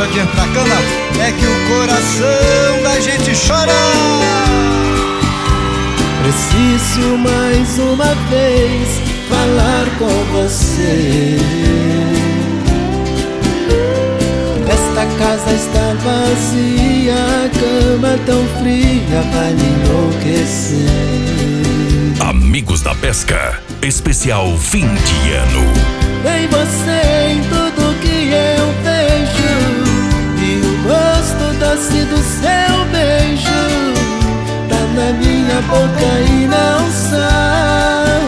hora de ir pra cama é que o coração da gente chora. Preciso mais uma vez falar com você. Esta casa está vazia, a cama tão fria vai me enlouquecer. Amigos da Pesca, especial fim de ano. Tem você em tudo que eu vejo, e o gosto doce do seu beijo tá na minha boca e não sai.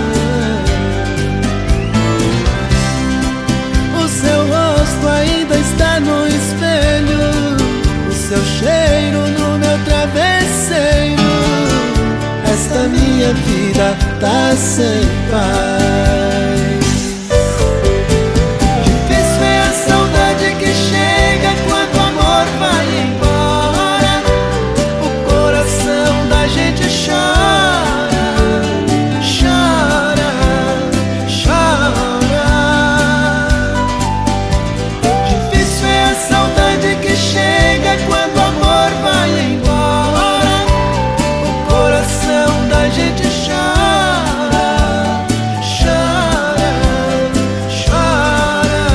O seu rosto ainda está no espelho, o seu cheiro no meu travesseiro. Esta minha vida tá sem paz. Difícil é a saudade que chega quando o amor vai embora. O coração da gente chora, chora, chora. Difícil é a saudade que chega quando o amor vai embora. O coração da gente chora, chora, chora.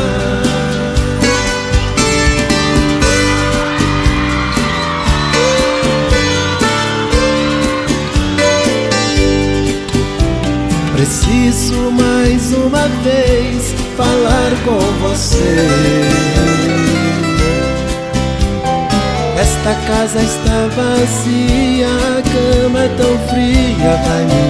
Preciso mais uma vez falar com você. Esta casa está vazia, a cama é tão fria, vai me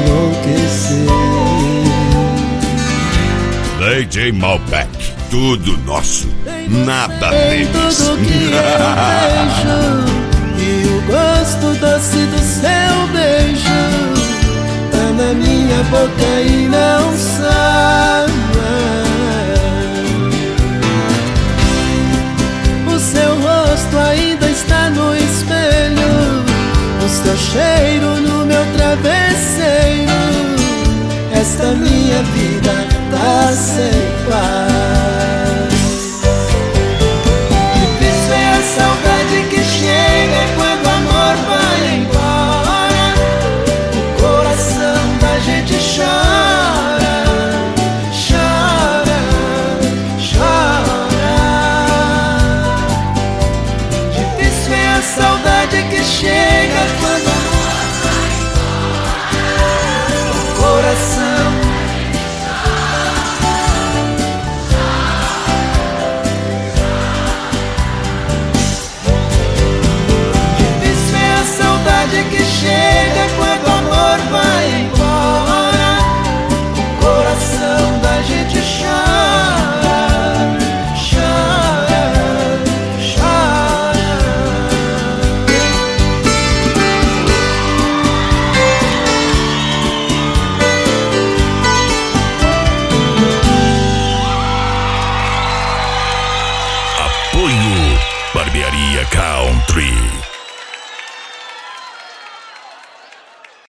enlouquecer. DJ Malbec, tudo nosso, nada Tem deles. tudo que eu vejo, e o gosto doce do seu beijo tá na minha boca e não sai. O seu rosto ainda está no espelho, o seu cheiro no meu travesseiro. Esta minha vida tá sem paz. Difícil é a saudade que chega quando o amor vai embora. O coração da gente chora, chora, chora. Difícil é a saudade que chega quando o amor vai embora. O coração que chega quando o amor vai embora. O coração da gente chora, chora, chora. Apoio Barbearia Country.